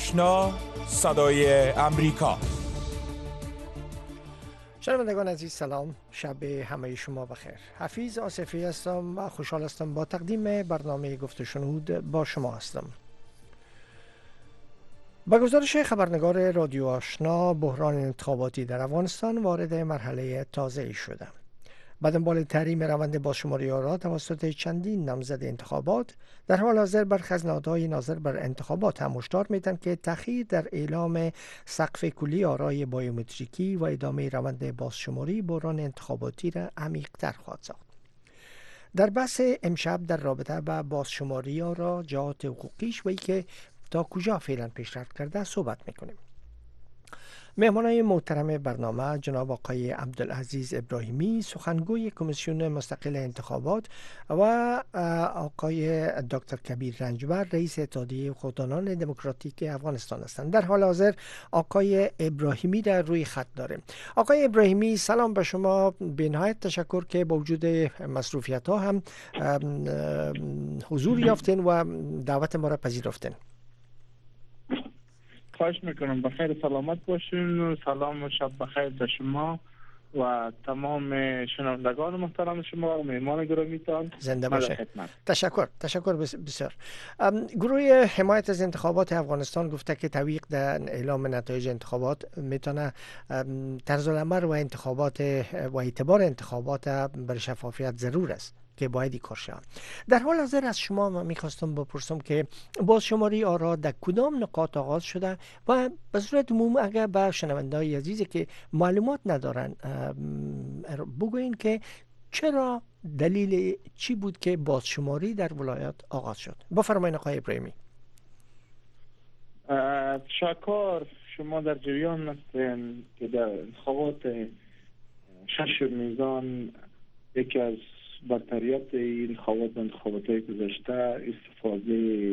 آشنا صدای امریکا. شنوندگان عزیز سلام، شب همه شما بخیر. حفیظ آصفی هستم و خوشحال هستم با تقدیم برنامه گفت و شنود با شما هستم. با گزارش خبرنگار رادیو آشنا، بحران انتخاباتی در افغانستان وارد مرحله تازه‌ای شده. با دنبال تحریم روند بازشماری آرا توسط چندین نامزد انتخابات، در حال حاضر برخی از نهادهای ناظر بر انتخابات هم هشدار میدهند که تأخیر در اعلام سقف کلی آرای بایومتریکی و ادامه روند بازشماری بحران انتخاباتی را عمیق‌تر خواهد ساخت. در بحث امشب در رابطه با بازشماری آرا، جهات حقوقیش و اینکه تا کجا فعلا پیشرفت کرده صحبت میکنیم. مهمانای محترم برنامه جناب آقای عبدالعزیز ابراهیمی، سخنگوی کمیسیون مستقل انتخابات، و آقای دکتر کبیر رنجبر، رئیس اتحادیه خوددانان دموکراتیک افغانستان هستند. در حال حاضر آقای ابراهیمی در روی خط داریم. آقای ابراهیمی، سلام به شما. بی‌نهایت تشکر که با وجود مصروفیت ها هم حضور یافتین و دعوت ما را پذیرفتین. خواهش میکنم بخیر سلامت باشین و سلام و شب بخیر به شما و تمام شنوندگان محترم شما و مهمان گرامیتان. زنده باشه. تشکر بسیار. گروه حمایت از انتخابات افغانستان گفته که تعویق در اعلام نتایج انتخابات میتونه طرز العمل و انتخابات و اعتبار انتخابات برای شفافیت ضرور است که باید کار شود. در حال حاضر از شما من میخواستم بپرسم که بازشماری آرا در کدام نقاط آغاز شده و به صورت عموم اگر به شنونده‌های عزیزی که معلومات ندارن بگوین که چرا، دلیل چی بود که بازشماری در ولایات آغاز شد. بفرمایید آقای ابراهیمی. تشکر. شما در جریان هستین که در انتخابات 6 میزان یکی از برتریات این انتخابات گذشته استفاده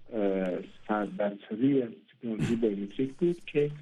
100% از تکنولوژی بایومتریک بود که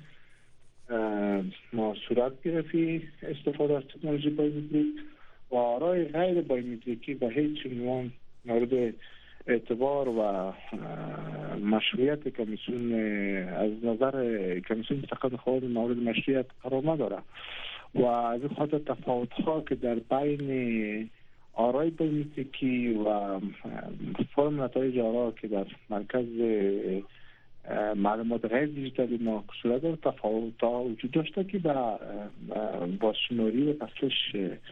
ما صورت گرفتی استفاده از تکنولوژی بایومتریک و آرای غیر بایومتریکی و هیچ عنوان مورد اعتبار و مشروعیت کمیسیون از نظر کمیسیون مستقل انتخابات مورد مشروعیت قرار نداره و از این خاطر تفاوت‌ها که در بین آرای بایومتریکی و فرم نتایج آرا که در مرکز معلومات غیر دیجیتالی ما صورت داره تفاوت‌ها وجود داشته که با بازشماری و پسش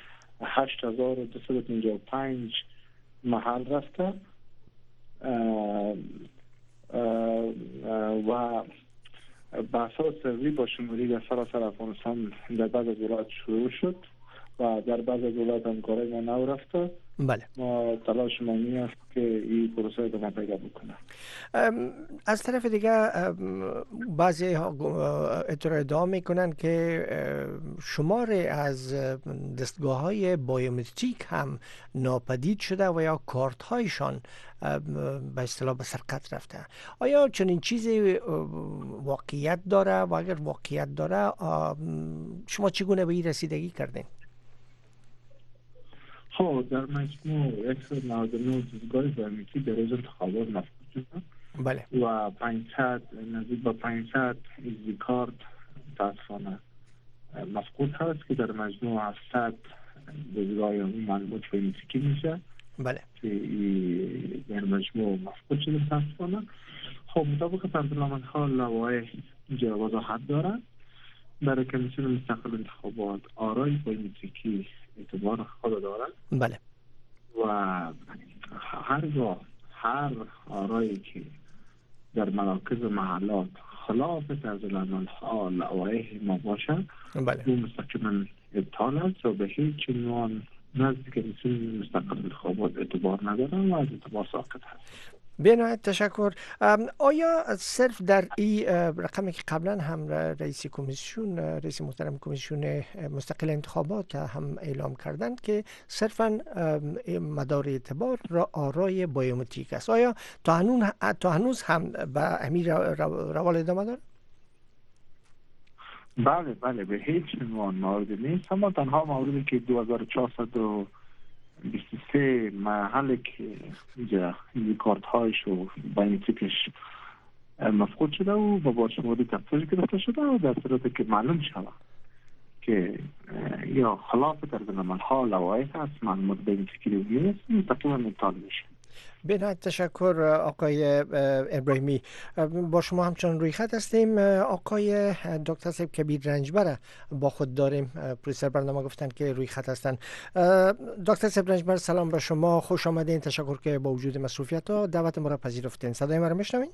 8255 محل رفته و به اساس بازشماری در سراسر افغانستان در بعض از ولایات شروع شد و در بعض از ولایات همکاری ما نو رفته. بله. ما تلاش ما این است که این پروسه ادامه پیدا بکنه. از طرف دیگه بعضی ادعا میکنن که شمار از دستگاه های بایومتریک هم ناپدید شده و یا کارت هایشان به اصطلاح به سرقت رفته. آیا چنین چیزی واقعیت داره و اگر واقعیت داره شما چگونه به این رسیدگی کردین؟ خب در مجموع 199 دستگاه بایومتریک در روز انتخابات مفقود شدن. بله. و 500 نزدیک به 500 ایزی کارت متاسفانه مفقود هست که در مجموع 700 دستگاه معلومات بایومتریکی میشه. بله. که در مجموع مفقود شده متاسفانه. خب مطابق پرونامه‌ها لوایح اینجا وضاحت دارد برای کمیسیون مستقل انتخابات آرای بایومتریکی اعتبار خود دارد. بله. و هر آرایی که در مراکز محلات خلاف طرز العمل ها لوایح ما باشد، بله، اون مستقیما ابطال است و به هیچ عنوان نزد کمیسیون مستقل انتخابات اعتبار ندارن و از اعتبار ساقط هست. بی‌نهایت تشکر. آیا صرف در این رقمی که قبلا هم رئیس محترم کمیسیون مستقل انتخابات هم اعلام کردند که صرفا مدار اعتبار را آرای بایومتریک است، آیا تا هنوز هم به امیر روال ادامه داره؟ بله به هیچ عنوان مورد نیست، اما تنها موردی که 2423 محل که اینجا این کارت هایش و بایومتریکش مفقود شده و با شماری تفتیش گرفته شده و در صورتی که معلوم شود که یا خلاف طرز عمل ها لوایح است معلومات به این فکری نیست مستقیما ابطال میشه. بنهایت تشکر آقای ابراهیمی. با شما همچنان روی خط هستیم. آقای دکتر صاحب کبیر رنجبر با خود داریم. پرویسر برنامه گفتن که روی خط هستن. دکتر صاحب رنجبر سلام به شما، خوش آمدین. تشکر که با وجود مصروفیت ها دعوت ما را پذیرفتین. صدای ما را میشنوین؟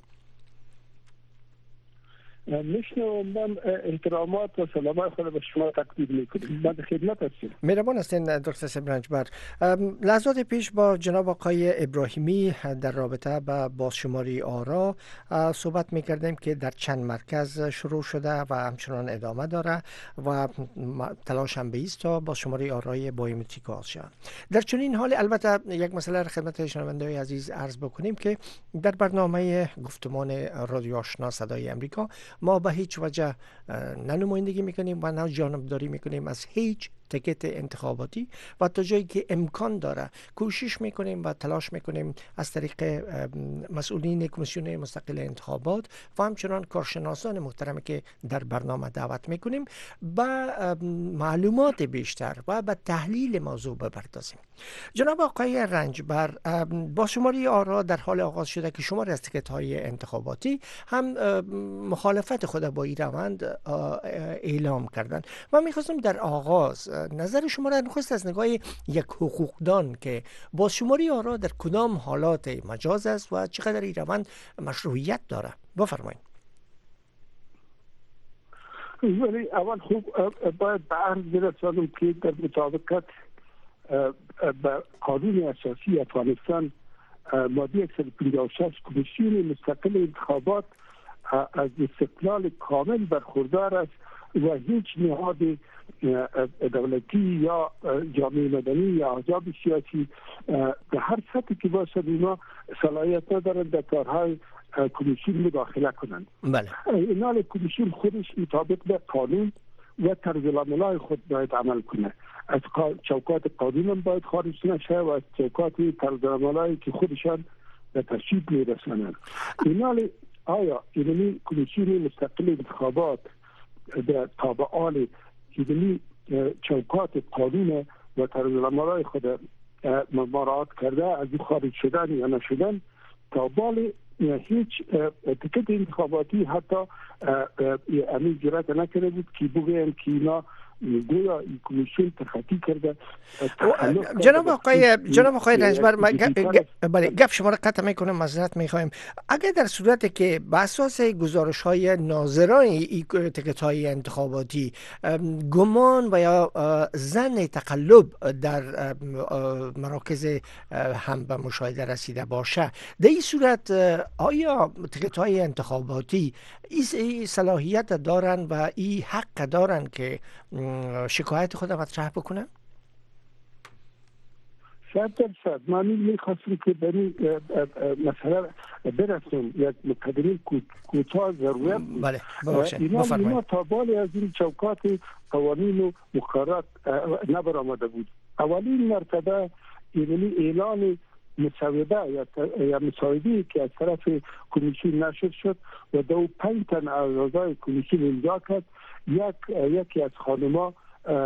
میشنوم. من احترامات و سلامات خود به شما تقدیم میکنم. من خدمت هستم. مهربان هستین دکتر صاحب رنجبر. لحظات پیش با جناب آقای ابراهیمی در رابطه با بازشماری آرا صحبت میکردیم که در چند مرکز شروع شده و همچنان ادامه داره و تلاش هم به است تا بازشماری آرای بایومتریک شود. در چنین حال البته یک مسئله را خدمت شنونده‌های عزیز عرض بکنیم که در برنامه گفتمان رادیو آشنا صدای امریکا ما به هیچ وجه نه نمایندگی میکنیم و نه جانبداری میکنیم از هیچ تکت انتخاباتی و تا جایی که امکان داره کوشش میکنیم و تلاش میکنیم از طریق مسئولین کمیسیون مستقل انتخابات و همچنان کارشناسان محترمی که در برنامه دعوت میکنیم با معلومات بیشتر و به تحلیل موضوع بپردازیم. جناب آقای رنجبر، بازشماری آرا در حال آغاز شده که شماری از تکت های انتخاباتی هم مخالفت خود با این روند اعلام کردن و میخواستم در آغاز نظر شما را نخست از نگاه یک حقوقدان که بازشماری آرا در کدام حالات مجاز است و چقدر این روند مشروعیت داره بفرمایید. ولی اول خوب باید به عرض برسانم که در مطابقت به قانون اساسی افغانستان ماده 156 کمیسیون مستقل انتخابات از استقلال کامل برخوردار است و هیچ نهاد دولتی یا جامعه مدنی یا احزاب سیاسی به هر سطحی که باشد اینا صلاحیت ندارند در کارهای کمیسیون مداخله کنند. بله. اینال کمیسیون خودش مطابق به قانون و طرز العمل خود باید عمل کنه. از چوکات قانون هم باید خارج نشه و از چوکات طرز العمل که خودشان به تصویب میرسانند. اینال آیا اینمی کمیسیون مستقل انتخابات به تابعان اینمی چوکات قانون و طرز العمل خود مراعات کرده از این خارج شدن یا نشدن تا بال هیچ تکت انتخاباتی حتی امید جرات نکرده بود که بگویم که اینا گویا این کمیسیون تخطی کرده. جناب آقای رنجبر بله گپ شما را قطع میکنم، معذرت میخوایم. اگر در صورتی که بر اساس گزارش های ناظران این تکت های انتخاباتی گمان و یا ظن تقلب در مراکز هم به مشاهده رسیده باشه، در این صورت آیا تکت های انتخاباتی این صلاحیت دارن و این حق دارن که شکایت خود مطرح بکنن؟ 100%. من میخواستم که به این مسئله برسیم. یک مقدمه کوتاه ضرورت بود. بله بفرمایید. اینا تا بالی از این چوکات قوانین و مقررات نبرآمده بود. اولین مرتبه یعنی اعلان مسوده یا مساعده‌ای که از طرف کمیسیون نشر شد و 25 تن از اعضای کمیسیون امضا کرد. یکی از خانم‌ها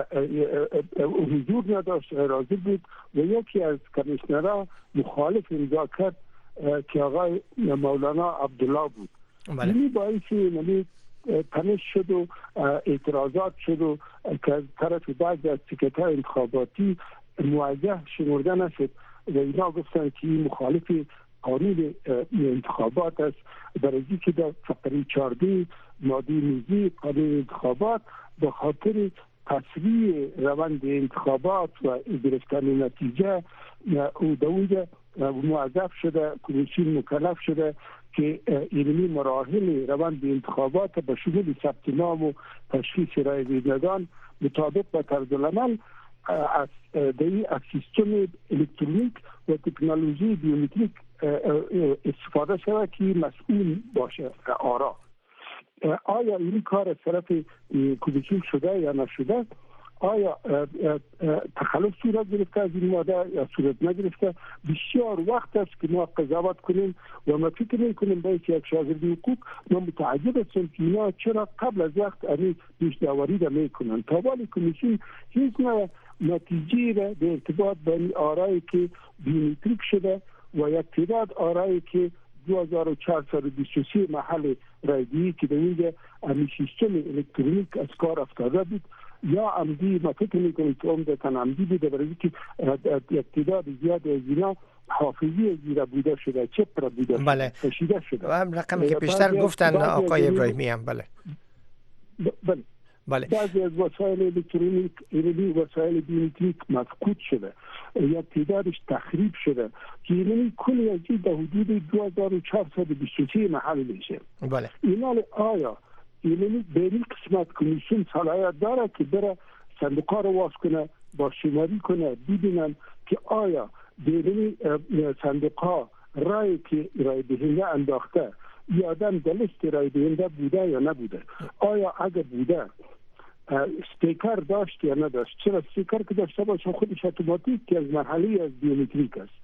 حضور نداشت، راضی بود و یکی از کمیشنرها مخالف امضا کرد که آقای مولانا عبدالله بود. یعنی باعث تنش شد و اعتراضات شد و که از طرف بعضی از تکت‌های انتخاباتی موجه شمرده نشد و اینا گفتن که مخالف قانون انتخابات است، برای که در فقره 14 ماده 19 قانون انتخابات به خاطر تسریع روند انتخابات و گرفتن نتیجه او در اونجا موظف شده، کمیسیون مکلف شده که علمی مراحل روند انتخابات به شمول ثبت نام و تشخیص رای دهندگان مطابق با طرز العمل از سیستم الکترونیک و تکنولوژی بیومتریک استفاده شده که مسئول باشه آرا. آیا این کار از طرف کمیسیون شده یا نشده؟ آیا تخلف صورت گرفته از این ماده یا صورت نگرفته؟ بسیار وقت است که ما قضاوت کنیم و ما فکر میکنیم باید یک شاگرد حقوق ما متعجب هستیم که اینا چرا قبل از وقت این پیش داوری را میکنن. تا ولی کمیسیون هیچ نتیجه را به ارتباط بین آرایی که بیومتریک شده و یک تعداد آرایی که 2423 محل رایگیری که در اینجا امی سیستم الکترونیک از کار افتاده بود یا عمدی، ما فکر میکنیم که عمدتاً عمدی بوده، برای که یک تعداد زیاد از اینا حافظی زیرا بوده شده، چپ را بوده بله. شده، کشیده شده. و هم رقمی که بیشتر گفتن آقای ابراهیمی هم بله. بله. بعضی از وسایل الکترونیک یعنی وسایل بیومتریک مفقود شده، یک تعدادش تخریب شده که یعنی کلی از این در حدود 2423 محل میشه. بله. اینا آیا یعنی به این قسمت کمیسیون صلاحیت داره که بره صندوقا رو واس کنه، با شماری کنه، ببینن که آیا یعنی صندوقا رای که رای دهنده انداخته یا آدم در لیست رای دهنده بوده یا نبوده؟ آیا اگر بوده استیکر داشت یا نداشت؟ چرا استیکر که داشته باشه خودش اتوماتیک که از مرحله از بیومتریک است.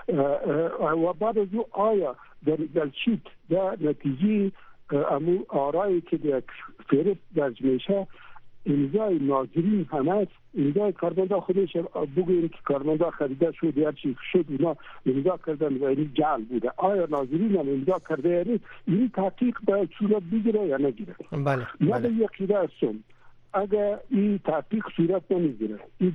و بعد از او آیا در شیت در نتیجه امو آرایی که در فهرست درج میشه امضای ناظرین هم است، امضای کارمندا خودش بگوییم که کارمندا خریده شد یا چی شد اونا امضا کردن و این جعل بوده، آیا ناظرین هم امضا کرده یعنی این تحقیق باید صورت بگیره یا نگیره؟ بله. من به یقیده هستم اگر این تحقیق صورت نمیگیره این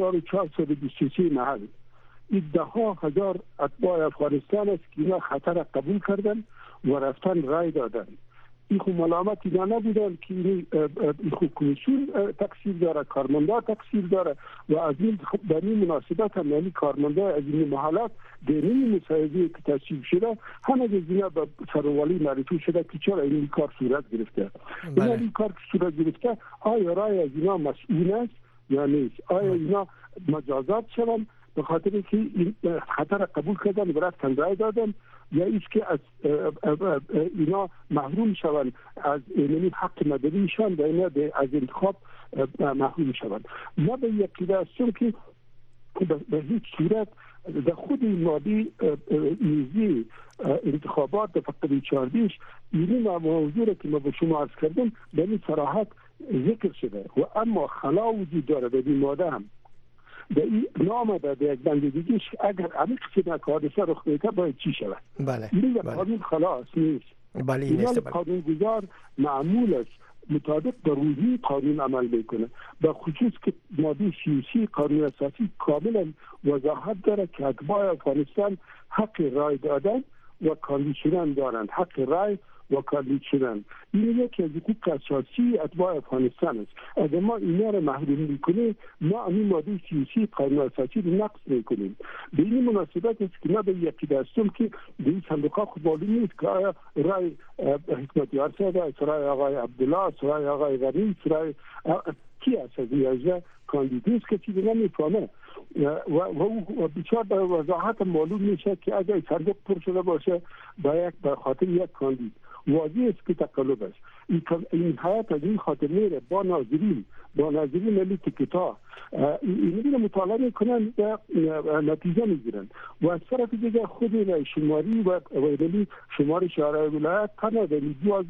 2423 محل این 10,000 اتباع افغانستان است که اینا خطر قبول کردن و رفتن رای دادن. این خود ملامت اینا نبودن که این خود کمیسیون تقصیر داره، کارمندا تقصیر داره و از این در این مناسبت هم یعنی کارمندا از این محلات دینی مسایزی که تصویب شده همه از اینا به سروالی معرفی شده که چرا این کار صورت گرفته. این کار که صورت گرفته آیا رای از اینا مسئول است یا نیست؟ آیا اینا مجازات شدن به خاطر که این خطر قبول کردن و رفتن رای دادن یا ایست که از اینا محروم شوند از یعنی حق مدنیشان و اینا از انتخاب محروم شوند؟ ما به یقیده هستم که به هیچ صورت در خود این ماده میزی انتخابات در فقره 14 این موضوع که ما به شما عرض کردم به این صراحت ذکر شده و اما خلا وجود داره در این ماده هم به این نام در یک بند دیگهش اگر عمیق شده حادثه رخ بده باید چی شود؟ بله. این قانون خلاص نیست. بله این است. قانون گذار معمول است مطابق به روحی قانون عمل میکنه، به خصوص که ماده 33 قانون اساسی کاملا وضاحت داره که اتباع افغانستان حق رای دادن و کاندید شدن دارند، حق رای و کاندید شدن. این یکی از حقوق اساسی اتباع افغانستان است. اگر ما اینا را محروم میکنیم ما این ماده 33 قانون اساسی رو نقض میکنیم. به این مناسبت است که ما به یقیده هستم که به این صندوقها خود معلوم نیست که آیا رای حکمتیار صاحب، رای آقای عبدالله، رای آقای غنی، رای کی است از این کاندیدوست که چیزی نمیفهمه و بسیار به وضاحت معلوم میشه که اگر صندوق پر شده باشه به خاطر یک کاندید واضح است که تقلب است. این حیات از این خاطر میره با ناظرین ملی تکتا این مطالعه میکنن و نتیجه میگیرن و از طرف دیگه خود رای شماری و ملی شمار شورای ولایت تنها در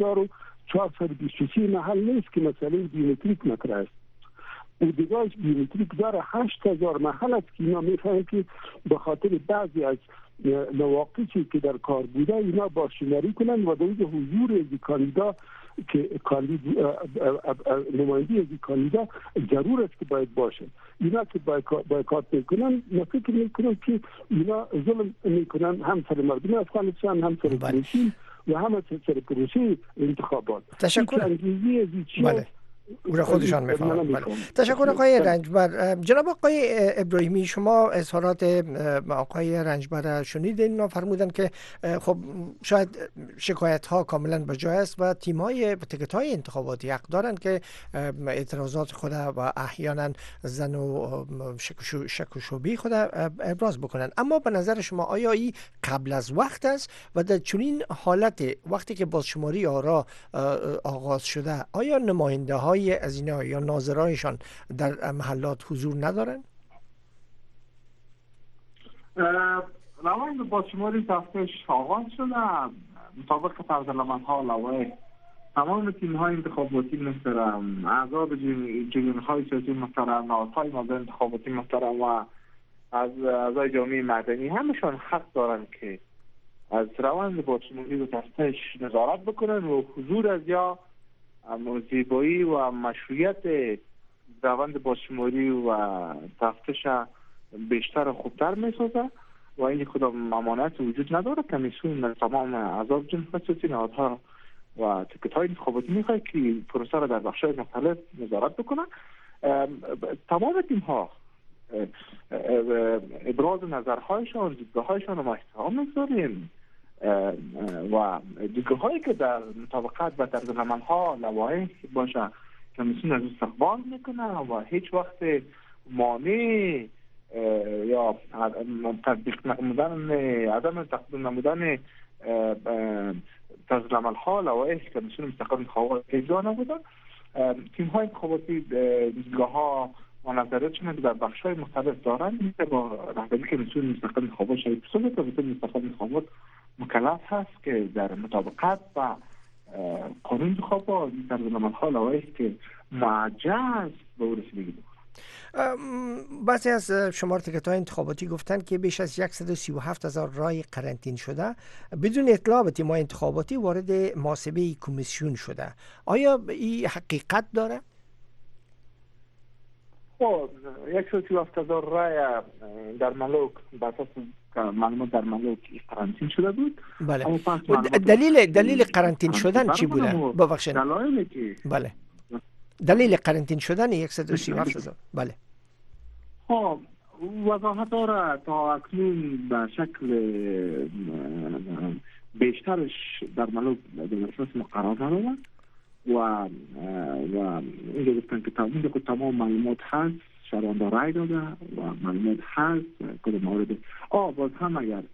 2423 محل نیست که مسئله بیومتریک مطرح است. او دیگهش بیومتریک داره 8,000 محل است که اینا میفهمن که به خاطر بعضی از نواقصی که در کار بوده اینا با شماری کنن و در حضور از کاندیدا که نمایندگی از کاندیدا ضرور است که باید باشه. اینا که بایکاٹ میکنن من فکر میکنم که اینا ظلم میکنن هم سر مردم افغانستان، هم سر کمیسیون و هم سر پروسه انتخابات. تشکر. بله. او را خودشان میفهمند. بله. تشکر آقای رنجبر. جناب آقای ابراهیمی، شما اظهارات آقای رنجبر شنیدین. فرمودن که خب شاید شکایت ها کاملا به جای است و تیم های تکت های انتخاباتی حق دارند که اعتراضات خود و احیانا زن و شک و شبهه خود ابراز بکنند. اما به نظر شما آیا این قبل از وقت است و در چنین حالت وقتی که بازشماری آرا آغاز شده آیا نماینده های های از اینا یا ناظرایشان در محلات حضور ندارن؟ روند باشماری تفتیش آغاز شده. مطابق طرزالعمل‌ها لوایح تمام تیم‌های انتخاباتی مثل اعضاب جریان‌های سیاسی محترم، نهادهای مبدأ انتخاباتی محترم و از اعضای جامعه مدنی همشان حق دارند که از روند باشماری و تفتیش نظارت بکنن و حضور از یا زیبایی و مشروعیت روند باشماری و تفتیش بیشتر و خوبتر می‌سازه و این خودم ممانعت وجود نداره. کمیسیون تمام اعضاب جنبش سیاسی، نهادها و تکت‌های انتخاباتی می‌خواد که پروسه را در بخش‌های مختلف نظارت بکنن. تمام تیم‌ها ابراز نظرهایشان، دیدگاه‌هایشان را ما احترام می‌گذاریم و دیدگاه‌هایی که در مطابقت با طرزالعمل‌ها لوایح باشه کمیسیون از استقبال میکنه و هیچ وقت مانع یا تطبیق نمودن عدم تقدیم نمودن طرزالعمل‌ها لوایح کمیسیون مستقل انتخابات اجرا نبودن. تیم‌های انتخاباتی دیدگاه‌ها و نظریاتشون در بخش‌های مختلف دارند. مثل با رهبری کمیسیون مستقل انتخابات شاید بسازه. کمیسیون مستقل انتخابات مکلف هست که در مطابقت با قانون انتخابات طرزالعمل‌ها لوایح که معجز به او رسیدگی بکنه. بعضی از شمار تکت‌های انتخاباتی گفتن که بیش از 137,000 رای قرنطین شده بدون اطلاع به تیم‌های انتخاباتی وارد محاسبه کمیسیون شده. آیا این حقیقت داره؟ خب 137,000 رای در ملوک بر اساس معلومات در ملوک قرنطین شده بود. بله. دلیل قرنطین شدن چی بوده؟ ببخشید. دلایلی که بله. دلیل قرنطین شدن 137,000. بله. خب وضاحت داره تا اکنون به شکل بیشترش در ملوک در اساس مقرر نبود و اینجا گفتن که تمام معلومات هست، شهروندان رای داده و معلومات هست. کدام مورد باز هم اگر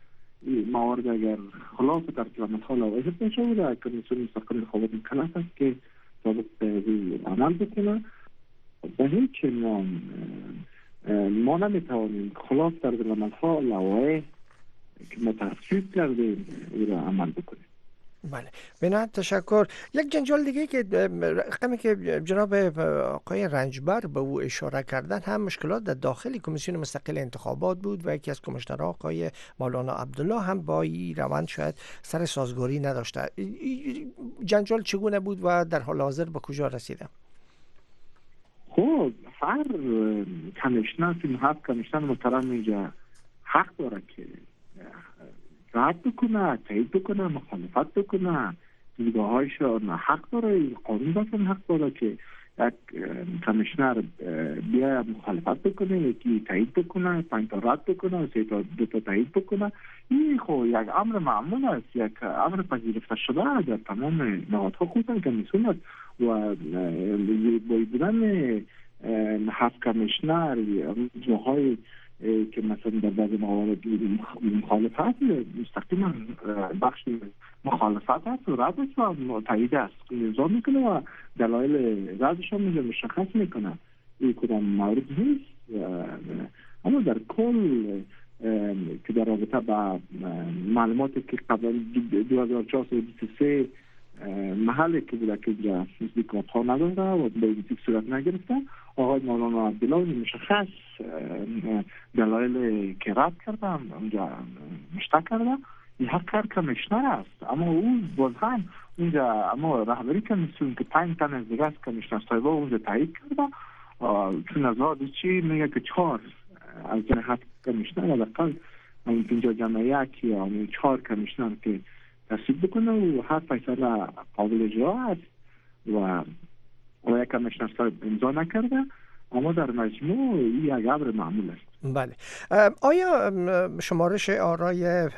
خلاف طرزالعمل‌ها لوایح نشه بوده کمیسیون مستقل انتخابات مکلف است که طابق عمل بکنه. به هیچ عنوان ما نمیتوانیم خلاف طرزالعمل‌ها لوایح که ما تصویب کردیم او را عمل بکنیم. بله، بنابراین تشکر. یک جنجال دیگه که رقمی که جناب آقای رنجبر به او اشاره کردن هم مشکلات در داخل کمیسیون مستقل انتخابات بود و یکی از کمیشنرها آقای مولانا عبدالله هم با این روند شاید سر سازگاری نداشته. جنجال چگونه بود و در حال حاضر به کجا رسیده؟ خب هر کمیشنر کمیشنر محترم اینجا حق داره که رد بکنه، تایید بکنه، مخالفت بکنه، دیدگاه‌هایشان حق داره. قانون بسن حق داره که یک کمیشنر بیا مخالفت بکنه، یکی تایید بکنه، 5 تا رد بکنه، 3 تا 2 تا تایید بکنه. این خب یک امر معمول است، یک امر پذیرفته شده در تمام نهادها خصوصا کمیسیون است و باید بودن 7 کمیشنر جاهای که مثلا در بعض موارد مخالفت مستقیما بخش مخالفت هست و ردش و تایید است اعلام میکنه و دلایل ردش هم مشخص میکنه. این کدام مورد نیست. اما در کل که در رابطه با معلوماتی که قبل 2423 محلی که بوده که اینجا نزدیک ها نداره و به این صورت نگرفته، آقای مولانا عبدالله مشخص دلایل که رد کردم اونجا مشتق کرده. این حق هر کمیشنر است، اما او باز هم اونجا اما رهبری کمیسیون که 5 تن از دیگه است کمیشنر صاحبا اونجا تایید کرده چون از آدی چی میگه که 4 از جن 7 کمیشنر حداقل اینجا جمعه 1 یا 4 کمیشنر که تصویب بکنه و هر فیصله قابل اجرا است و یک کمیشنر صاحب امضا نکرده، اما در مجموع یک امر معمول است. بله. آیا شمارش آرای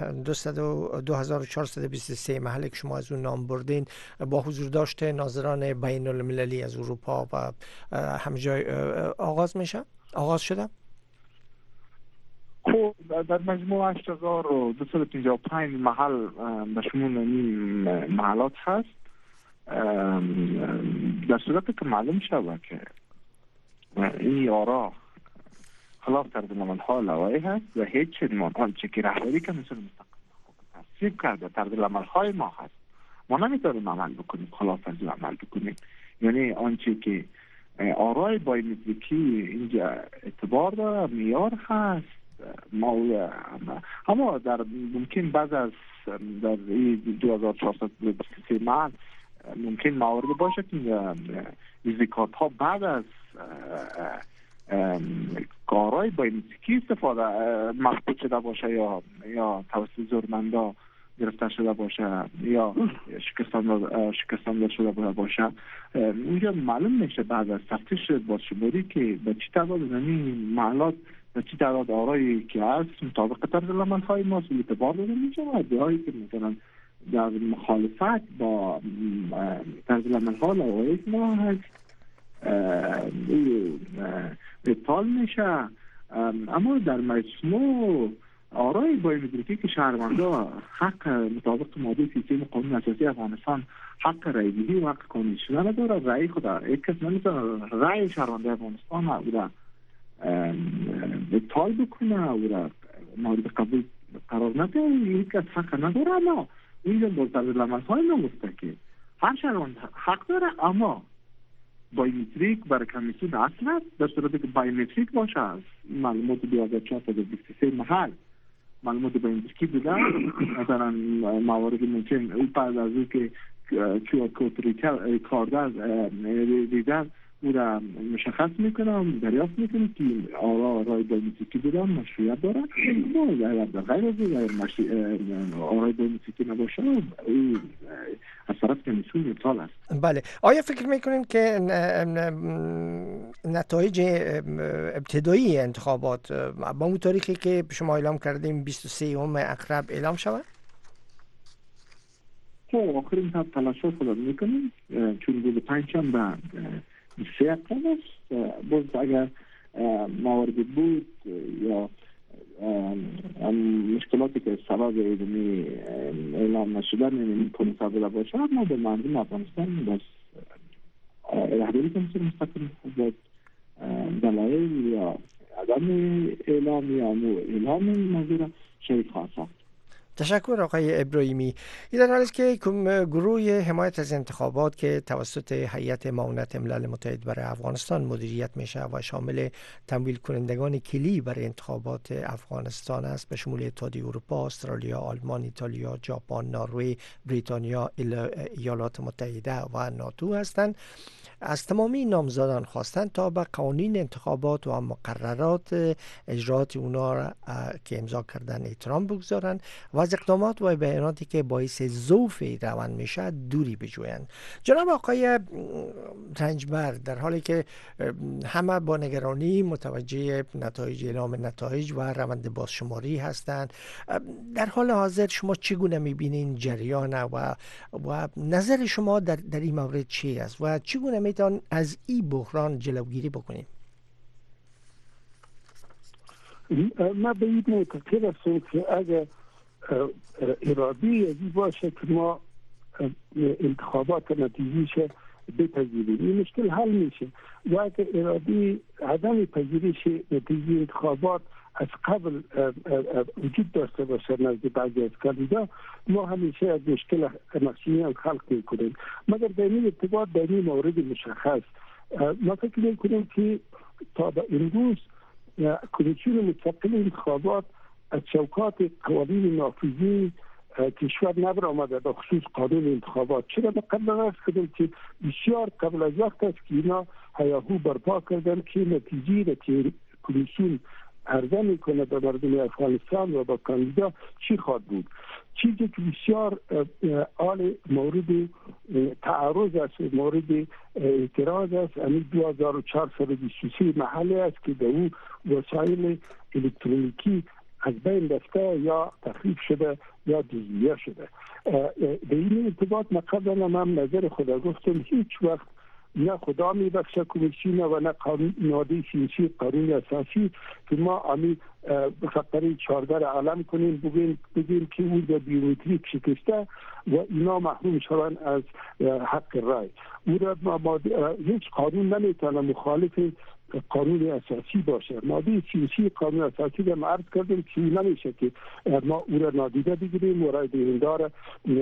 2423 محلی که شما از اون نام بردین با حضور داشته ناظران بین المللی از اروپا و همه جای آغاز شده؟ خب در مجموع 8255 محل به شمول این محلات هست. در صورتی که معلوم شود که این آرا خلاف طرزالعمل‌ها لوایح هست و هیچ عنوان آنچه که رهبری کمیسیون مستقل تصویب کرده طرزالعمل‌های ما هست، ما نمیتونیم عمل بکنیم، خلاف از عمل بکنیم. یعنی آنچه که آرای بایومتریکی اینجا اعتبار داره، معیار هست، اما در ممکن بعد از در 2423 ماه ممکن موارد باشه که ریزیکات ها بعد از کارهای بایومتریکی استفاده مخبوط شده باشه یا توسط زورمندا گرفته شده باشه یا شکستان شده باشه، اونجا معلوم میشه بعد از تفتیش بازشماری که به چی تعداد زمین معلومات به چی تعداد آرایی که هست مطابق طرزالعمل‌های ما اعتبار داده میشه و ادعایی که مثلا در مخالفت با طرزالعمل‌ها لوایح ما هست ابطال میشه. اما در مجموع آرای بایومتریکی که شهروندان حق مطابق ماده 33 قانون اساسی افغانستان حق رای دهی و حق قانونی شدن نداره، رای خدا یک کس نمیتونه رای شهروندان افغانستان او را ابطال بکنه او را مورد قبول قرار نده، یک کس حق نداره. اما اینجا با طرزالعمل‌های نامسته که هر شهروند حق داره، اما بایومتریک برای کمیسیون اصل است. در صورتی که بایومتریک باشه از معلومات 2423 محل معلومات بایومتریکی بوده، مثلا موارد ممکن او بعد از او که QR کد کارده ریدر او را مشخص میکنم دریافت میکنم که آرای بایومتریکی بوده مشروعیت داره، اما در غیر از آرای بایومتریکی نباشه او از طرف کمیسیون ابطال است. بله، آیا فکر میکنین که نتایج ابتدایی انتخابات با اون تاریخی که شما اعلام کردیم 23 اکرب اعلام شود؟ خب آخرین تلاشات خود میکنیم، چون روز پنجشنبه 23 اکرب است. باز اگر مواردی بود یا مشکلاتی که سبب اعلام نشدن این سبب باشه، ما به مردم افغانستان باز رهبری کمیسیون مستقل خود دلایل یا عدم اعلام یا اعلام موضوع را شریک خواهد ساخت. تشکر آقای ابراهیمی. این در حالی است که گروه حمایت از انتخابات که توسط هیئت معاونت ملل متحد برای افغانستان مدیریت میشه و شامل تمویل کنندگان کلی برای انتخابات افغانستان است به شمول اتحادیه اروپا، استرالیا، آلمان، ایتالیا، ژاپن، نروژ، بریتانیا، ایالات متحده و ناتو هستند، از تمامی نامزدان خواستند تا به قوانین انتخابات و مقررات اجرات اونا را که امضا کردن احترام بگذارند و از اقدامات و بیاناتی که باعث ضعف روند میشه دوری بجویند. جناب آقای رنجبر، در حالی که همه با نگرانی متوجه نتایج اعلام نتایج و روند بازشماری هستند، در حال حاضر شما چگونه میبینین جریان و نظر شما در این مورد چی است و چگونه میتون از این بحران جلوگیری بکنیم؟ ما به این معتقد هستم که اگر ارادی ازی باشه که ما انتخابات نتیجهش بپذیریم این مشکل حل میشه، و اگر ارادی عدم پذیرش نتیجه انتخابات از قبل وجود داشته باشه نزد بعضی از کاندیدا، ما همیشه از مشکل مسئولیت خلق میکنیم. مگر در این ارتباط در این مورد مشخص ما فکر میکنیم که تا به امروز کمیسیون مستقل انتخابات از چوکات قوانین نافذی کشور نبرآمده به خصوص قانون انتخابات. چرا به قبل از کردن که بسیار قبل از وقت است که اینا هیاهو برپا کردن که نتیجه را که کمیسیون عرضه میکنه به مردم افغانستان و به کاندیدا چی خواهد بود. چیزی که بسیار آل مورد تعارض است، مورد اعتراض است، همین 2423 محله است که در او وسایل الکترونیکی از بین رفته یا تخریب شده یا جزویه شده. به این ارتباط قبلا من نظر خود گفتم هیچ وقت نه خدا میبخشه کمیسیون و نه نهاد سیاسی قانون اساسی که ما امی خطری 14 را علم کنیم بگیم که او در بیومتریک شکسته و اینا محروم شوند از حق رای. او را هیچ قانون نمیتونه مخالف قانون اساسی باشه. ماده سیاسی قانون اساسی را عرض کردیم که نمیشه که ما او را نادیده بگیریم و رای دهنده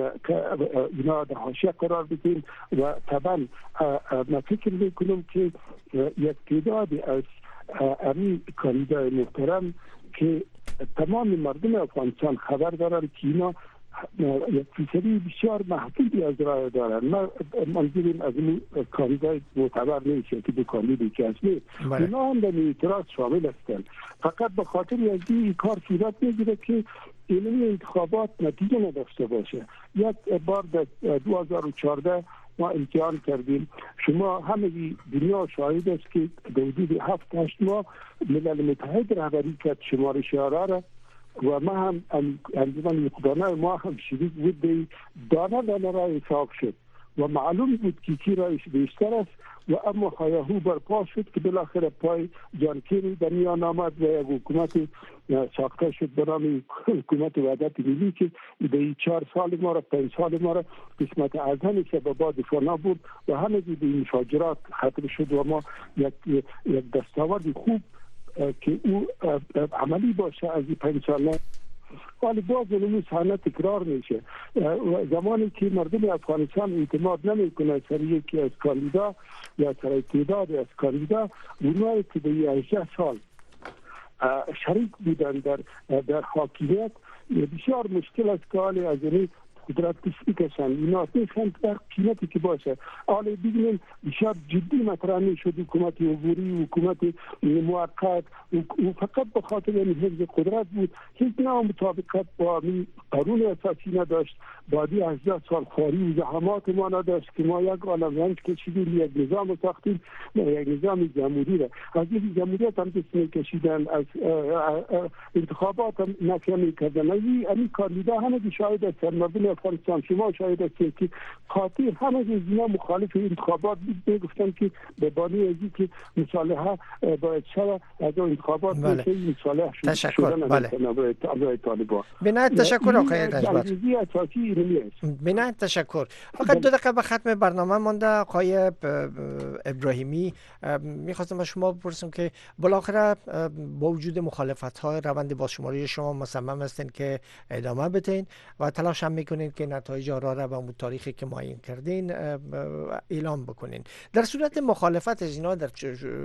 اینا در حاشیه قرار بدیم و طبعا ما فکر میکنم که یک تعدادی از امی کاندیدای محترم که تمام مردم افغانستان خبر دارن که اینا یک فیصدی بسیار محدودی از رای دارن. ما منظوریم از این کاندیدای معتبر نیست که به کاندیدی که اصلی اینا هم در اعتراض شامل هستند. فقط به خاطر از این کار صورت میگیره که این انتخابات نتیجه نداشته باشه. یک بار در 2014 ما امتحان کردیم. شما همه دنیا شاهد است که در حدود 7-8 ماه ملل متحد رهبری کرد شمارش آرا را و ما هم انجمن مقدانه ما هم شریک بود. دانه را حساب شد و معلوم بود که کی رایش بیشتر است و اما خواهو برپا شد که بالاخره پای جان کری در میان آمد و یک حکومت ساخته شد به نام حکومت وحدت ملی که در 4 سال ما را 5 سال ما را قسمت اعظمی که به باد فنا بود و همه به مشاجرات ختم شد و ما یک دستاورد خوب که او عملی باشه از این 5 ساله ولی باز اونمون صحنه تکرار میشه. زمانی که مردم افغانستان اعتماد نمیکنه سر یکی از کاندیدا یا سر تعداد از کاندیدا، اونایی که به 18 سال شریک بودن در حاکمیت بسیار مشکل است که حالی از این قدرت بکشن. اینا نیستند در قیمتی که باشه. حالا ببینیم بسیار جدی مطرح میشد حکومت عبوری، حکومت موقت و فقط به خاطر حفظ قدرت بود. هیچ نوع مطابقت با قانون اساسی نداشت. بعدی 18 سال خواری و زحمات ما نداشت که ما یک عالم رنج کشیدیم، یک نظام ساختیم، یک نظام جمهوری را. از این جمهوریت هم دست میکشیدن، از انتخابات هم نفی میکردن. این کاندیدا همه شاهد هستند. مردم افغانستان شما شاهد هستید که خاطر همه اینا مخالف انتخابات میگفتن که به بانی ازی که مصالحه باید شود از انتخابات این مصالحه شد. تشکر. برای طالبان. بنایت تشکر آقای رجبر. بنایت تشکر. فقط 2 دقیقه به ختم برنامه مانده. آقای ابراهیمی، میخواستم از شما بپرسم که بالاخره با وجود مخالفت های روند بازشماری شما مصمم هستین که ادامه بدین و تلاش هم میکنین که نتایج آرا را به اون تاریخی که معین کردین اعلام بکنین. در صورت مخالفت از اینا در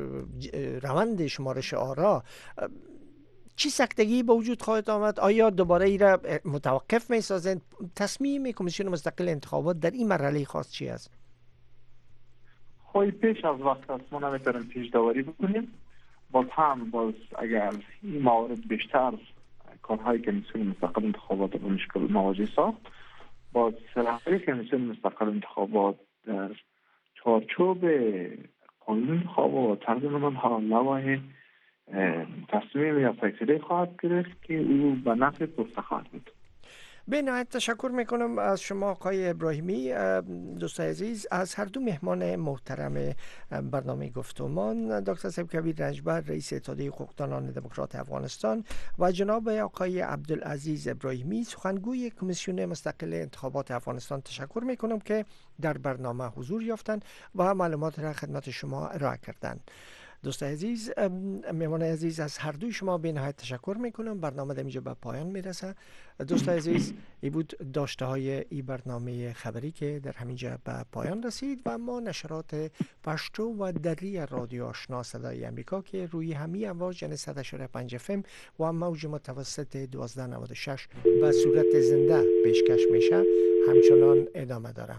روند شمارش آرا چی سکتگی به وجود خواهد آمد؟ آیا دوباره ای را متوقف میسازند؟ تصمیم کمیسیون مستقل انتخابات در این مرحله خاص چی است؟ خواهی پیش از وقت است ما نمیتونیم پیش داوری بکنیم. باز اگر این موارد بیشتر کارهای کمیسیون مستقل انتخابات با مشکل مواجه ساخت، باز رهبری کمیسیون مستقل انتخابات در چارچوب قانون انتخابات و طرز نمای تصمیم یا فیصله خواهد گرفت که او به نفع پرسه خواهد بود. به نهایت تشکر میکنم از شما آقای ابراهیمی. دوست عزیز، از هر دو مهمان محترم برنامه گفتمان، دکتر سیبکبیر رنجبر رئیس اتحادیه حقوقدانان دموکرات افغانستان و جناب آقای عبدالعزیز ابراهیمی سخنگوی کمیسیون مستقل انتخابات افغانستان تشکر میکنم که در برنامه حضور یافتند و معلومات را خدمت شما ارائه کردند. دوست عزیز، مهمان عزیز، از هر دوی شما به نهایت تشکر میکنم. برنامه در اینجا به پایان میرسه. دوست عزیز، این بود داشته های این برنامه خبری که در همینجا به پایان رسید و ما نشرات پشتو و دری رادیو آشنا صدای امریکا که روی همین امواج یعنی 100.5 FM و موج متوسط 1296 به صورت زنده پیشکش میشه همچنان ادامه دارم.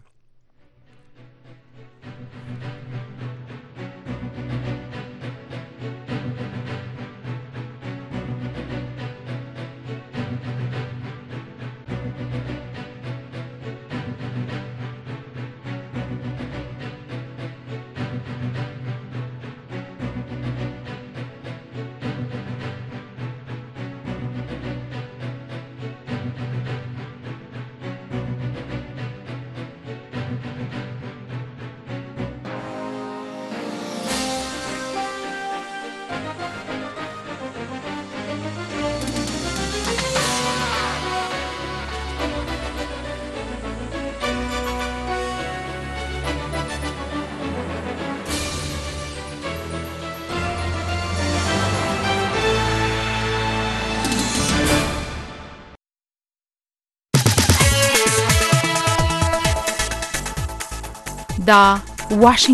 دا واشنگتن